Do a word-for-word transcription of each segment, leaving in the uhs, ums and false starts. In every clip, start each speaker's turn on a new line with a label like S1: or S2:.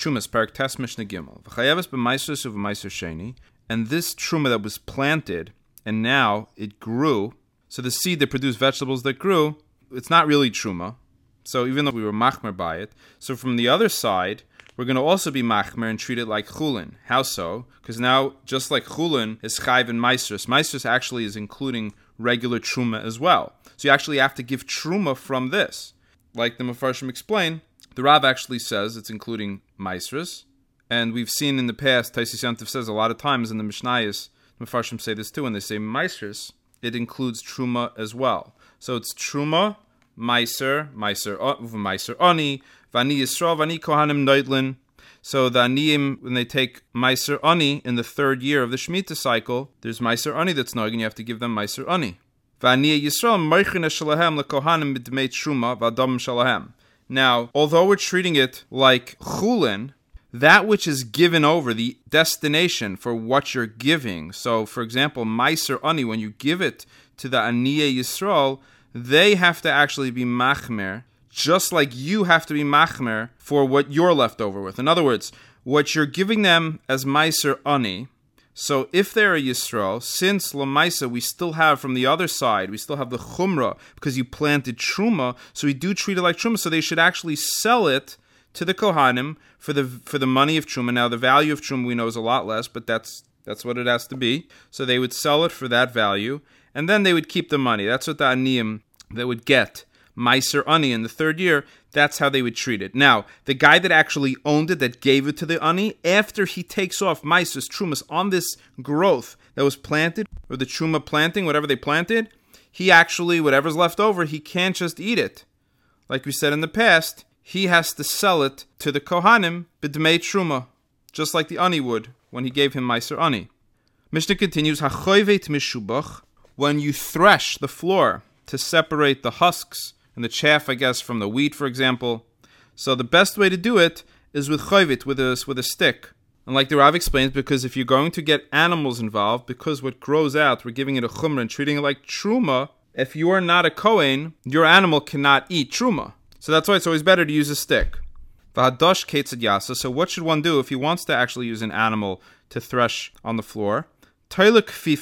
S1: Trumas, Parak Tes Mishnah Gimel. V'chayeves b'maisros u'v'maiser sheni. And this truma that was planted, and now it grew, so the seed that produced vegetables that grew, it's not really truma. So even though we were machmer by it, so from the other side, we're going to also be machmer and treat it like chulin. How so? Because now, just like chulin is chayv and maisros, maisros actually is including regular truma as well. So you actually have to give truma from this. Like the Mefarshim explain, the Rav actually says it's including maisros. And we've seen in the past, Taisis Yantiv says a lot of times in the Mishnayos, Mefarshim say this too, when they say maisros, it includes truma as well. So it's truma, maiser, maiser, maiser ani, vani yisrael, vani kohanim noidlin. So the aniyim, when they take maiser ani in the third year of the Shemitah cycle, there's maiser ani that's noig, and you have to give them maiser ani. Vani yisrael moichin shalahem lekohanim b'dmei truma v'adam shalahem. Now, although we're treating it like chulin, that which is given over, the destination for what you're giving. So, for example, Maiser Ani, when you give it to the Aniyeh Yisrael, they have to actually be machmer, just like you have to be machmer for what you're left over with. In other words, what you're giving them as Maiser Ani, so if they're a Yisrael, since Lamaisa we still have from the other side, we still have the Chumrah, because you planted Truma, so we do treat it like Truma, so they should actually sell it to the Kohanim for the for the money of Truma. Now the value of Truma we know is a lot less, but that's that's what it has to be. So they would sell it for that value, and then they would keep the money. That's what the Aniyim that would get Maiser Ani in the third year. That's how they would treat it. Now, the guy that actually owned it, that gave it to the Ani, after he takes off Maiser's Trumas on this growth that was planted, or the Truma planting, whatever they planted, he actually, whatever's left over, he can't just eat it. Like we said in the past, he has to sell it to the Kohanim b'dmei Truma, just like the Ani would when he gave him Maiser Ani. Mishnah continues, Hachoyvet mishubach, when you thresh the floor to separate the husks and the chaff, I guess, from the wheat, for example. So the best way to do it is with choyvet, with a, with a stick. And like the Rav explains, because if you're going to get animals involved, because what grows out, we're giving it a chumrah and treating it like truma, if you are not a Kohen, your animal cannot eat truma. So that's why it's always better to use a stick. V'hadosh ketzad yasa. So what should one do if he wants to actually use an animal to thresh on the floor? So what he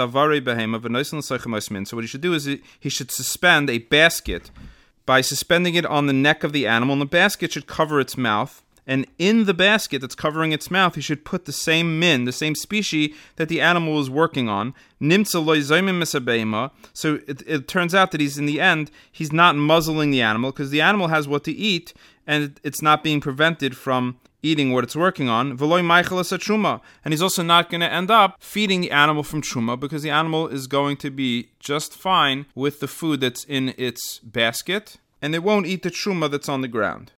S1: should do is he should suspend a basket by suspending it on the neck of the animal, and the basket should cover its mouth. And in the basket that's covering its mouth, he should put the same min, the same species that the animal was working on. So it, it turns out that he's, in the end, he's not muzzling the animal, because the animal has what to eat, and it's not being prevented from eating what it's working on. And he's also not going to end up feeding the animal from truma, because the animal is going to be just fine with the food that's in its basket, and it won't eat the truma that's on the ground.